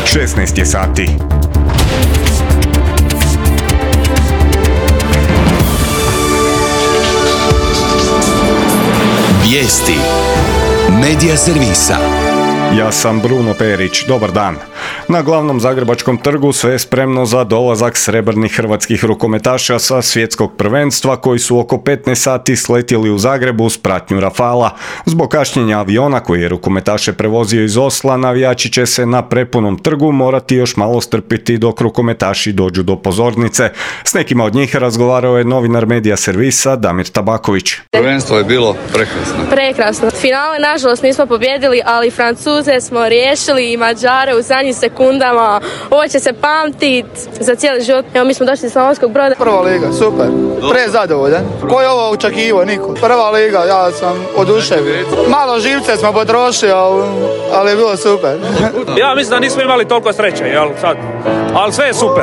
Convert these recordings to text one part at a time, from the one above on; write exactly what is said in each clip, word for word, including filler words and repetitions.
šesnaest je sati. Vijesti Medija servisa. Ja sam Bruno Perić, dobar dan. Na glavnom zagrebačkom trgu sve je spremno za dolazak srebrnih hrvatskih rukometaša sa svjetskog prvenstva koji su oko petnaest sati sletjeli u Zagrebu uz pratnju Rafala. Zbog kašnjenja aviona koji je rukometaše prevozio iz Osla, navijači će se na prepunom trgu morati još malo strpiti dok rukometaši dođu do pozornice. S nekima od njih razgovarao je novinar Medija servisa Damir Tabaković. Prvenstvo je bilo prekrasno. Prekrasno. Finale nažalost nismo pobjedili, ali Francuze smo riješili i Mađare u zadnjim sekundama. Ovo će se pamtit za cijeli život. Evo, mi smo došli iz Slavonskog Broda. Prva liga, super. Prezadovoljan. Ko je ovo očekivao? Niko. Prva liga, ja sam oduševljen. Malo živce smo potrošili, ali je bilo super. Ja mislim da nismo imali toliko sreće, jel sad? Ali sve je super.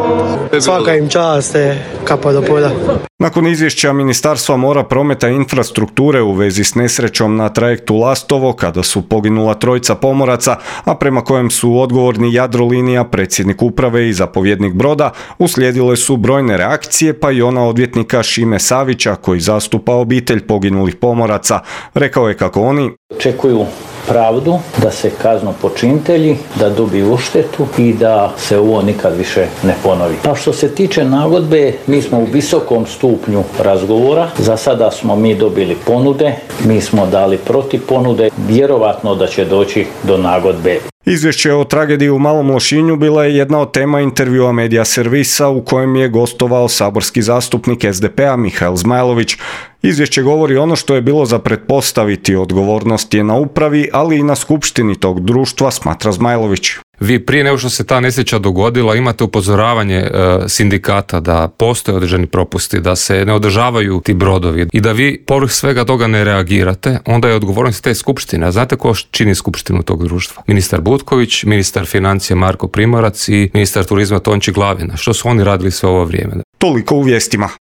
Svaka im čast, kapa do polja. Nakon izvješća Ministarstva mora, prometa i infrastrukture u vezi s nesrećom na trajektu Lastovo, kada su poginula trojica pomoraca, a prema kojem su odgovorni Jadrolinija, predsjednik uprave i zapovjednik broda, uslijedile su brojne reakcije, pa i ona odvjetnika Šime Savića, koji zastupa obitelj poginulih pomoraca. Rekao je kako oni očekuju pravdu, da se kaznu počinitelji, da dobiju odštetu i da se ovo nikad više ne ponovi. A što se tiče nagodbe, mi smo u visokom stupnju razgovora. Za sada smo mi dobili ponude, mi smo dali protiv ponude, vjerovatno da će doći do nagodbe. Izvješće o tragediji u Malom Lošinju bila je jedna od tema intervjua Medija servisa u kojem je gostovao saborski zastupnik es de pe a Mihael Zmajlović. Izvješće govori ono što je bilo za pretpostaviti, odgovornost je na upravi, ali i na skupštini tog društva, smatra Zmajlović. Vi prije nego što se ta nesreća dogodila imate upozoravanje e, sindikata da postoje određeni propusti, da se ne održavaju ti brodovi i da vi povrh svega toga ne reagirate, onda je odgovornost te skupštine. A znate ko čini skupštinu tog društva? Ministar Butković, ministar financija Marko Primorac i ministar turizma Tonči Glavina. Što su oni radili sve ovo vrijeme? Toliko u vijestima.